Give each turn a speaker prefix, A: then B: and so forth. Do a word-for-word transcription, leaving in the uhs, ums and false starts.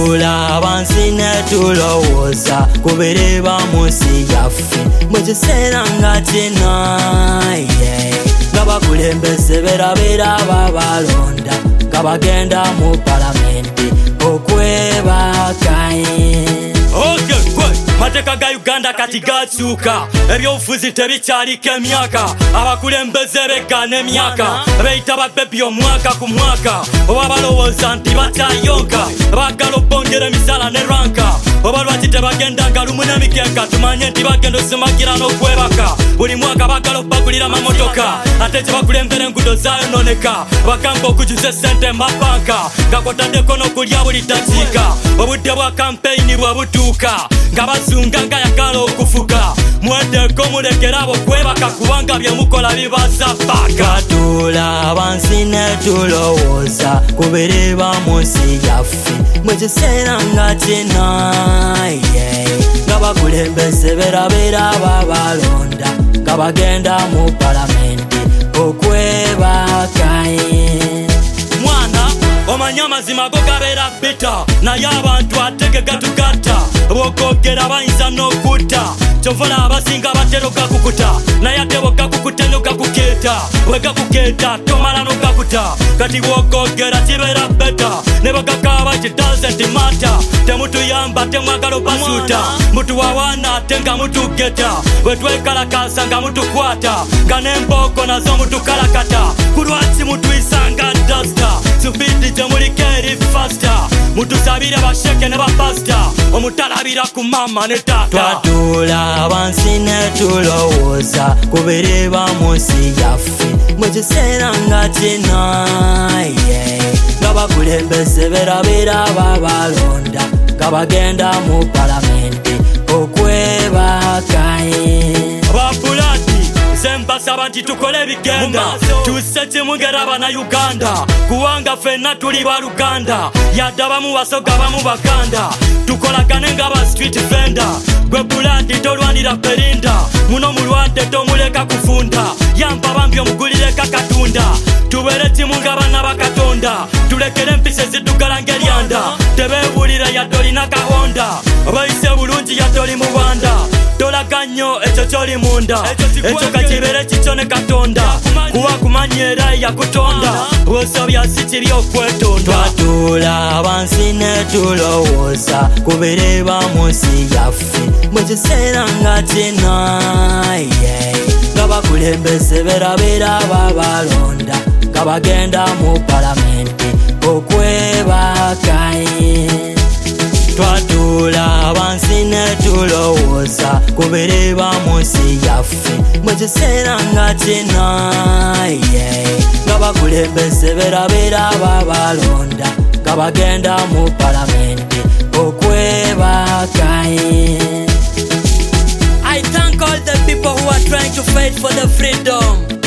A: Twatula wansi ne tulowooza ku biriba mu nsi yaffe mu kiseera nga kino nga bakulembeze berabera babalonda nga bagenda mu palamenti okwebakaye.
B: Okay, good. Mateka ga Uganda kati gakyuka, ebyobufuzi tebikyaliko emyaka, abakulembeze beggana emyaka, beyita babbebi omwaka ku mwaka, oba balowooza nti bakyayonka, baagala obbongera emisala ne ranka, oba lwaki tebagendanga lumu n'emikeeka tumanye nti bagenda osimagira n'okwebaka, buli mwaka baagala obbagulira mamotoka, ate kye bakulembera enguudo zaayononeka, bagamba okujuza essente mabanka, nga kw'otaddeko n'okulya buli dakiika, obudde bwa kampeyini bwe butuuka, nga bazunga nga yagala okufuka, mweddeko mulekera abo kwebaka kubanga bye mukola bibaza baka.
A: Twatula wansi ne tulowooza ku biriba mu nsi yaffe mu kiseera nga kino nga bakulembeze berabera babalonda nga bagenda mu palamenti okwebakaye.
B: Mwana omanye amazima go gabeera bita naye abantu ate ge gatugatta, bw'okoogera bayinza n'okutta, kyova abasinga batera ogakukuta naye ate bw'ogakukuta n'ogakukeeta, bwe gakukeeta tomala n'ogakuta, kati bw'okoogera kibeera beta ne bagakaaba ki doesn't matter, temutuyamba temwagala obasuuta, mutuwawaana ate nga mutugeta, bwe twekalakaasa nga mutukwata, nga n'embooko nazo mutukalakata, ku lwaki mutuyisanga dasta, supidi gye muliko eri fasta, mutusabire basheke ne bapasta, omutalabira ku mama ne tata.
A: Twatula wansi ne tulowooza ku biriba mu nsi yaffe mu kiseera nga kino nga bakulembeze berabera babalonda nga bagenda mu palamenti okwebakaye.
B: Bapulati sembasaba nti tukole ebigenda tusse kimu ngera bannayuganda, kuwanga ffenna tuli baluganda, yadde abamu basoga bamu baganda, tukolagane nga ba street vendor, gwe bulandi tolwanira berinda, muno mulwadde tomuleka kufunda, yampa bambi omugulireko katunda, tubeere kimu nga banna bakatonda, tulekere empisa eziddugala ng'eryanda, tebeebulira yadde olina kahonda, bayise bulungi yadde oli mu bwanda, tolaga nnyo ekyo ky'oli munda, ekyo kakibeere kikyo ne katonda, kuba kumanya era yakutonda, bw'osobya si kibi okwetonda.
A: Twatula wansi ne tulowooza ku biriba mu nsi yaffe mu kiseera nga kino nga bakulembeze berabera babalonda nga bagenda mu palamenti okwebakaye. Twatula wansi ne tulowooza ku biriba mu nsi yaffe mu kiseera nga kino nga bakulembeze berabera babalonda nga bagenda mu palamenti okwebakaye.
C: I thank all the people who are trying to fight for the freedom.